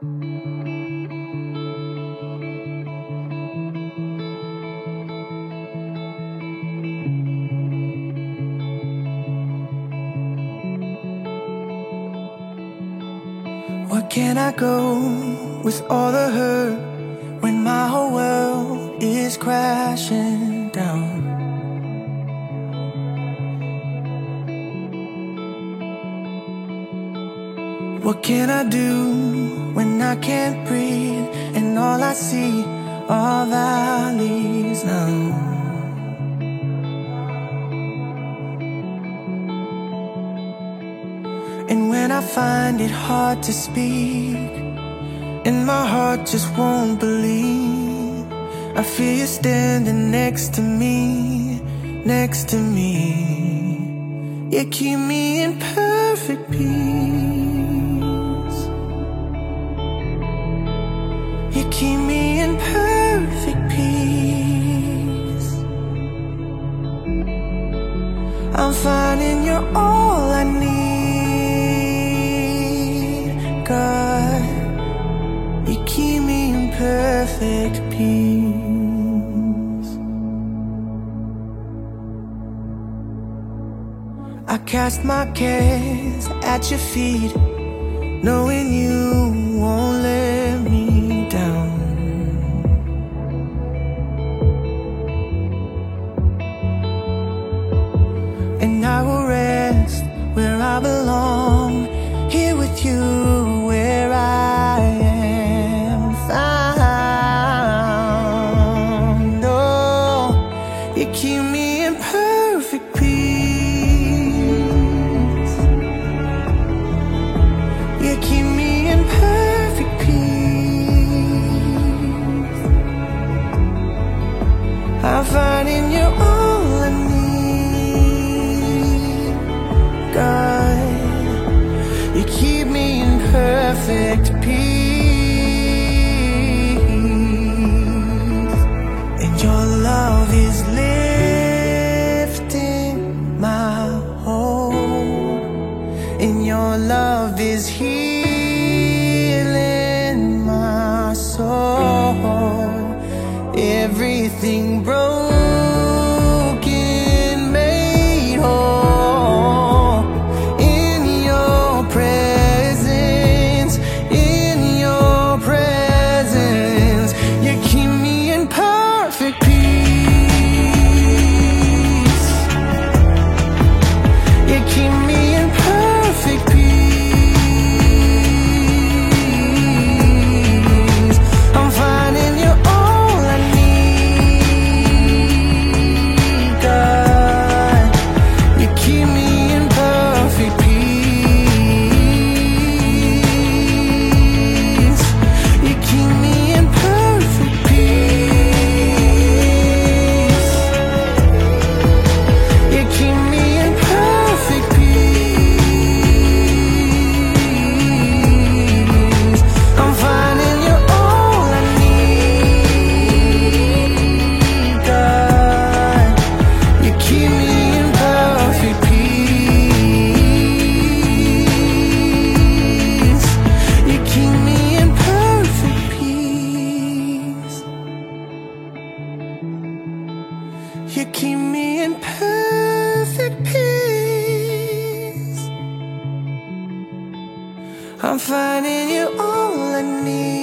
Where can I go with all the hurt when my whole world is crashing down? What can I do when I can't breathe and all I see are valleys now? And when I find it hard to speak and my heart just won't believe, I feel you standing next to me, next to me. You keep me in perfect peace. You keep me in perfect peace. I'm finding you're all I need. God, you keep me in perfect peace. I cast my cares at your feet, knowing you won't let me down. And I will rest where I belong, here with you where I am found. Oh, you keep me in perfect peace. You keep me in perfect peace. I'm finding you all I need. God, you keep me in perfect peace. And your love is lifting my hope. And your love is healing my soul. Everything broken made whole. In your presence, you keep me in perfect peace. You keep me in perfect peace. I'm finding you all I need. God, you keep me in perfect peace. You keep me in perfect peace. You keep me in perfect peace. I'm finding you all I need. God, you keep me in perfect peace. You keep me in perfect peace. You keep me in perfect peace. I'm finding you all I need.